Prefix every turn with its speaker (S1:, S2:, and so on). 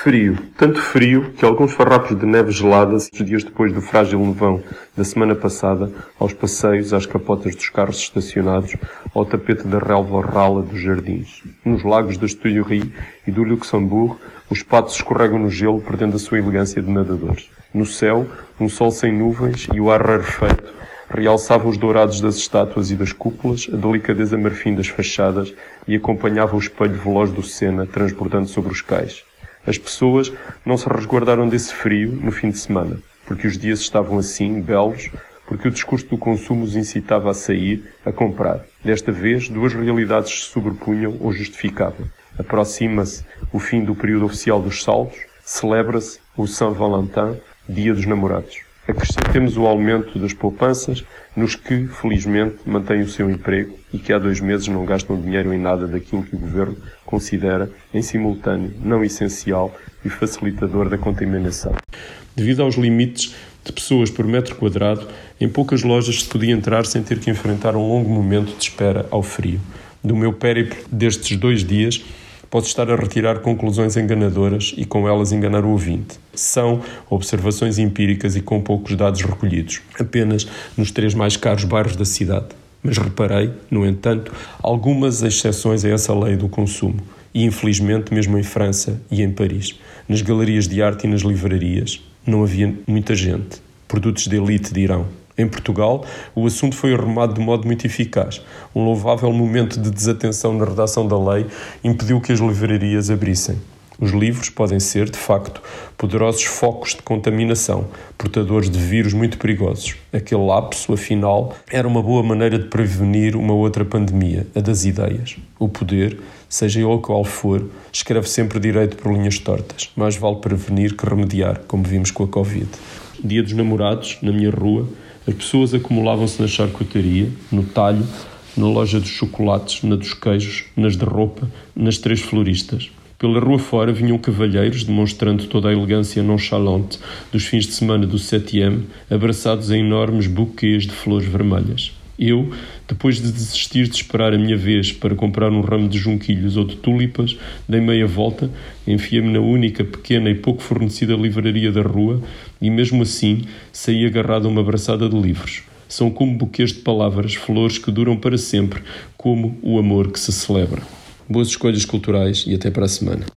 S1: Frio. Tanto frio que alguns farrapos de neve gelada, dias depois do frágil nevão da semana passada, aos passeios, às capotas dos carros estacionados, ao tapete da relva rala dos jardins. Nos lagos da Tuileries e do Luxemburgo, os patos escorregam no gelo, perdendo a sua elegância de nadadores. No céu, um sol sem nuvens e o ar rarefeito realçavam os dourados das estátuas e das cúpulas, a delicadeza marfim das fachadas e acompanhava o espelho veloz do Sena transbordando sobre os cais. As pessoas não se resguardaram desse frio no fim de semana, porque os dias estavam assim, belos, porque o discurso do consumo os incitava a sair, a comprar. Desta vez, duas realidades se sobrepunham ou justificavam. Aproxima-se o fim do período oficial dos saldos, celebra-se o Saint-Valentin, Dia dos Namorados. Acrescentemos o aumento das poupanças nos que, felizmente, mantêm o seu emprego e que há 2 meses não gastam dinheiro em nada daquilo que o Governo considera, em simultâneo, não essencial e facilitador da contaminação. Devido aos limites de pessoas por metro quadrado, em poucas lojas se podia entrar sem ter que enfrentar um longo momento de espera ao frio. Do meu périplo destes 2 dias, posso estar a retirar conclusões enganadoras e com elas enganar o ouvinte. São observações empíricas e com poucos dados recolhidos, apenas nos 3 mais caros bairros da cidade. Mas reparei, no entanto, algumas exceções a essa lei do consumo. E, infelizmente, mesmo em França e em Paris, nas galerias de arte e nas livrarias, não havia muita gente. Produtos de elite, dirão. Em Portugal, o assunto foi arrumado de modo muito eficaz. Um louvável momento de desatenção na redação da lei impediu que as livrarias abrissem. Os livros podem ser, de facto, poderosos focos de contaminação, portadores de vírus muito perigosos. Aquele lapso, afinal, era uma boa maneira de prevenir uma outra pandemia, a das ideias. O poder, seja ele qual for, escreve sempre direito por linhas tortas. Mais vale prevenir que remediar, como vimos com a Covid. Dia dos Namorados, na minha rua, as pessoas acumulavam-se na charcutaria, no talho, na loja dos chocolates, na dos queijos, nas de roupa, nas 3 floristas. Pela rua fora vinham cavalheiros, demonstrando toda a elegância nonchalante dos fins de semana do 7º, abraçados em enormes buquês de flores vermelhas. Eu, depois de desistir de esperar a minha vez para comprar um ramo de junquilhos ou de tulipas, dei meia volta, enfiei-me na única, pequena e pouco fornecida livraria da rua e, mesmo assim, saí agarrado a uma abraçada de livros. São como buquês de palavras, flores que duram para sempre, como o amor que se celebra. Boas escolhas culturais e até para a semana.